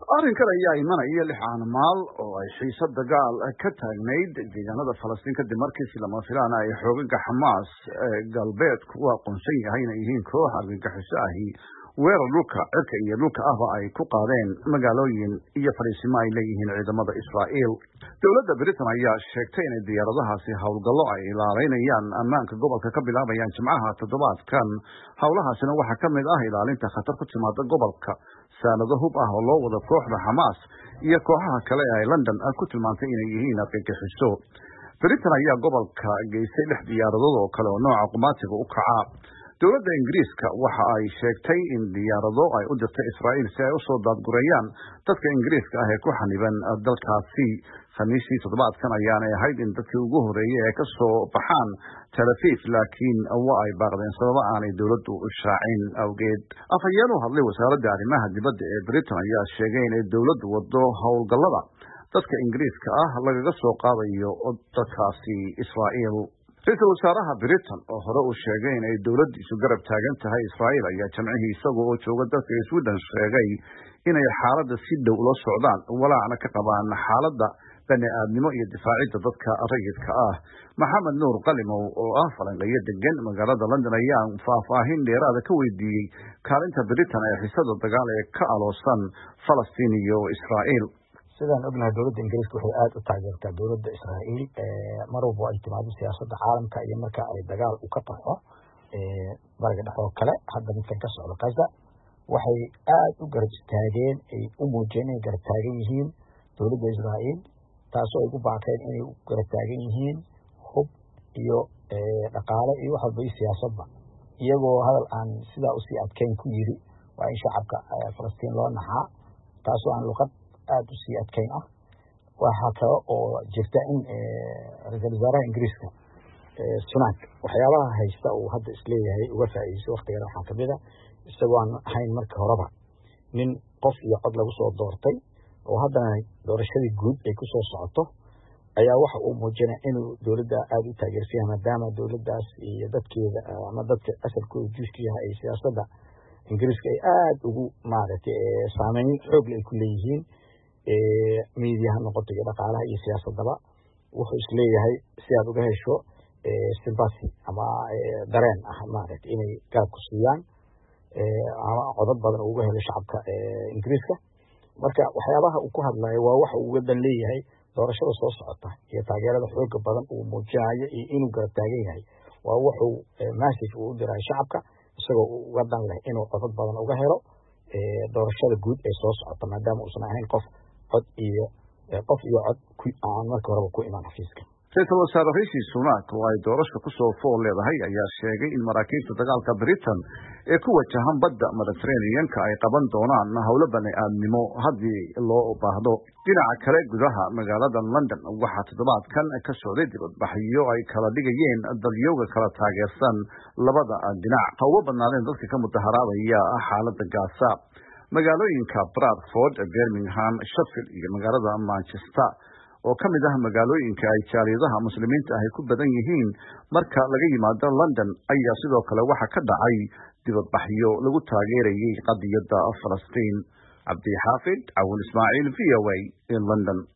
arrinkan ayaa imanaya 6 maalmood oo ay xiisad dagaal ka taagnayd deegaanada Falastiin kadib markii si lama filaan ah ay xoogagga Xamaas galbeedku u aqoonsan yahay inay yihiin koox argagixiso ahi weerar dhulka cirka iyo dhulka ahba ay ku qaadeen magaalooyin iyo fariisimo ay leeyihiin ciidamada Israa'iil. Dowladda Britain ayaa sheegtay in diyaaradahaasi howlgallo ay ilaalinayaan ammaanka gobolka ka bilaabayaan Jimcaha toddobaadkan. Howlahaasina waxaa ka mid ah ilaalinta khatar ku timaada gobolka, saanado hub ah oo loo wado kooxda Xamaas iyo kooxaha kale ee London ku tilmaantay inay yihiin argagixiso. Britain ayaa gobolka geysay 6 diyaaradood oo kale oo nooca qumaatiga u kaca. Dowladda Ingiriiska waxa ay sheegtay in diyaarado ay u dirtay Israa'iil si ay u soo daadgurayaan dadka Ingiriiska ah ee ku xaniban dalkaasi. Khamiistii toddobaadkan ayaanay ahayd in dadkii ugu horeeyay ay ka soo baxaan Tel Aviv, laakiin waa ay baaqdeen sababo aanay dowladdu u shaacin awgeed. Afhayeen u hadlay wasaaradda arrimaha dibadda ee Britain ayaa sheegay in dowladdu wado howlgallada dadka Ingiriiska ah lagaga soo qaadayo dalkaasi Israa'iil. Ra'iisul wasaaraha Britain oo hore u sheegay in ay dowladdiisu garab taagan tahay Israa'iil ayaa jamcihii isaga oo jooga dalka Sweden sheegay inay xaaladda si dhow ula socdaan walaacna ka qabaan xaaladda bani'aadnimo iyo difaacidda dadka rayidka ah. Maxamed Nuur Qalimow oo ah falanqeeyo degan magaalada London ayaa faahfaahin dheeraad ah ka weydiiyey kaalinta Britain ee xiisada dagaal ee ka aloosan Falastiin iyo Israa'iil. sidaan ognahay dowladda Ingiriiska waxay aad u taageertaa dowladda Israa'iil mar walba ay timaado siyaasadda caalamka iyo marka ay dagaal u ka taxo bariga dhexe oo kale hadda midkan ka socda Gaza waxay aad u garab istaageen ay u muujiyeen inay garab taagan yihiin dowladda Israa'iil taasoo ay ku baaqeen inay u garab taagan yihiin hub iyo dhaqaale iyo wax walba siyaasadba iyagoo hadal aan sidaa u sii adkeyn ku yiri waa in shacabka Falastiin loo naxaa taasoo aan luqad aad u sii adkeyn ah. waxaa kale oo jirta in ra'iisul wasaaraha Ingiriiska Sunak waxyaabaha haysta uu hadda isleeyahay uga faa'iideyso waqtiga waxaa kamid ah isagoo aan ahayn markii horeba nin qof iyo cod lagu soo doortay oo haddana doorashadii guud ay ku soo socoto ayaa waxa uu muujinaya inuu dowladda aad u taageersan yahay maadaama dowladdaas iyo dadkeeda ama dadka asalkooda juuska yahay ay siyaasadda Ingiriiska ay aad ugu maaragtay saameyn xoog leh ku leeyihiin miidiyaha noqoto iyo dhaqaalaha iyo siyaasadaba. wuxuu isleeyahay si aad uga hesho sympathy ama dareen ah maaragtay inay garab ku siiyaan ama codad badan uga helo shacabka Ingiriiska. marka waxyaabaha uu ku hadlayo waa waxa uu wadan leeyahay doorashada soo socota iyo taageerada xooga badan uu muujinayo iyo inuu garab taagan yahay waa wuxuu message u diray shacabka isagoo wadan leh inuu codad badan uga helo doorashada guud ee soo socota maadaama uusan ahayn qof cod ku aan markii horeba ku iman xafiiska. Ra'iisul wasaare Rishi Sunak oo ay doorasho ku soo fool leedahay ayaa sheegay in maraakiibta dagaalka Britain ee ku wajahan badda Mediterranean-ka ay qaban doonaan howlo bani'aadnimo haddii loo baahdo. Dhinaca kale gudaha magaalada London waxaa toddobaadkan ka socday dibadbaxyo ay kala dhigayeen dalyowga kala taageersan labada dhinac. Hawo badnaadeen dadka ka mudaharaadaya xaaladda Gaza. magaalooyinka Bradford, Birmingham, Sheffield iyo magaalada Manchester oo ka mid ah magaalooyinka ay jaaliyadaha muslimiinta ah ku badan yihiin marka laga yimaado London ayaa sidoo kale waxa ka dhacay dibadbaxyo lagu taageerayay qadiyadda Falastiin. Cabdi Xaafid, Awil Ismaaciil, VOA in London.